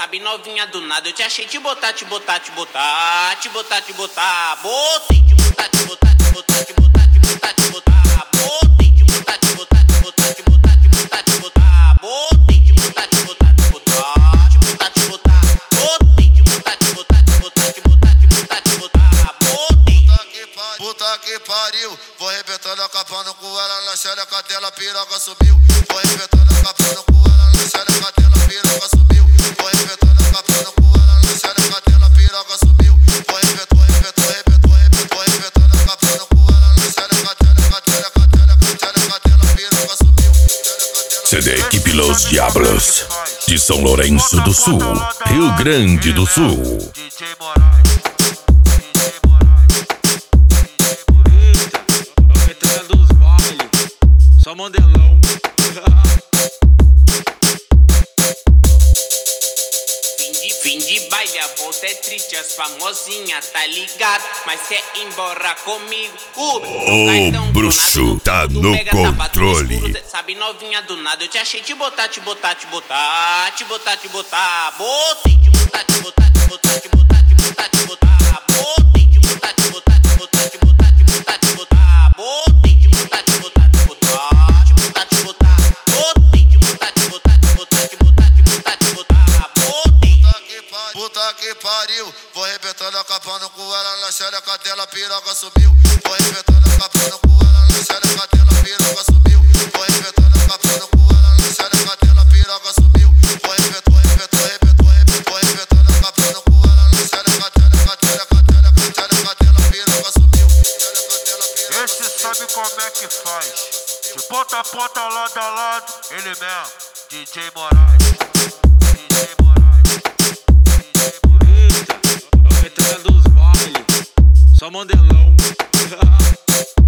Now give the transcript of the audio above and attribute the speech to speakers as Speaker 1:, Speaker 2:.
Speaker 1: Sabe novinha do nada, eu te achei te botar. Botei de botar, te botar. Botei de botar. Botei de botar. Botei de botar. Botei de
Speaker 2: Puta que pariu, vou arrebentando a capa no cu, ela na xereca dela, piroca subiu. Vou arrebentando a capa no cu, ela na xereca dela, piroca subiu. Vou arrebentando a capa no cu, ela na xereca dela, piroca subiu. Vou arrebentando a capa no cu, ela na xereca dela, piroca subiu.
Speaker 3: CD Equipe Los Diablos, de São Lourenço do Sul, Rio Grande do Sul.
Speaker 4: DJ Moraes. Só modelão.
Speaker 1: Fim de baile, a volta é triste, as famosinhas, tá ligado? Mas quer ir embora comigo?
Speaker 3: O bruxo tá no controle.
Speaker 1: Sabe novinha do nada, eu te achei te botar. Botei de botar. Botei de botar. Botei de botar. Botei de botar.
Speaker 2: Puta que pariu, vou arrebentando a capa no cu, ela na xereca dela, piroca subiu. Vou arrebentando a capa no cu, ela na xereca dela, piroca subiu. Vou arrebentando a capa no cu, ela na xereca dela, piroca subiu. Vou arrebentando a capa no cu, ela na xereca dela, piroca subiu.
Speaker 4: Esse sabe como é que faz. De ponta a ponta, lado a lado, ele mesmo, DJ Moraes. Eita, a veterana dos bailes, só modelão.